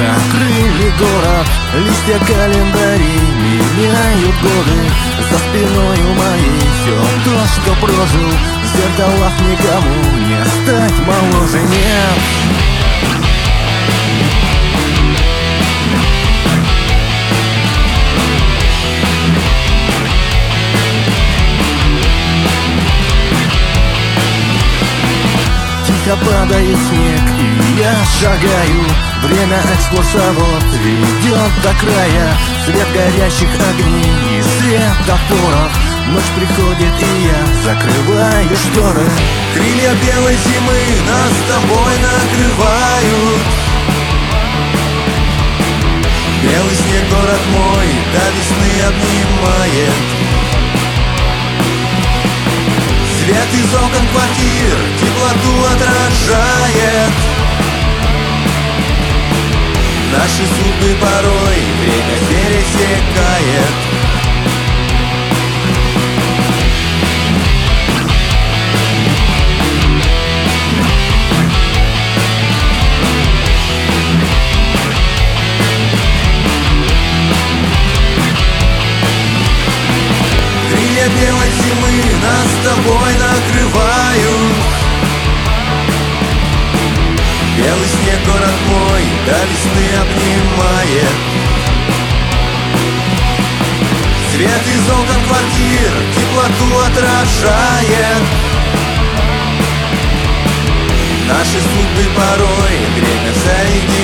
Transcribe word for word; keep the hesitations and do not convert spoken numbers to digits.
накрыли город. Листья календарей меняют годы. За спиною моей все то, что прожил. В зеркалах никому не стать моложе, нет. Тихо падает снег, и я шагаю. Время экскурсовод ведет до края. Свет горящих огней и светофоров. Ночь приходит, и я закрываю шторы. Крылья белой зимы нас с тобой накрывают. Белый снег город мой до весны обнимает. Свет из окон квартир теплоту отражает. Наши судьбы порой время пересекает. Крылья белой зимы нас с тобой накрывают. Белый снег город мой до весны обнимает. Свет из окон квартир теплоту отражает. Наши судьбы порой время соединяет.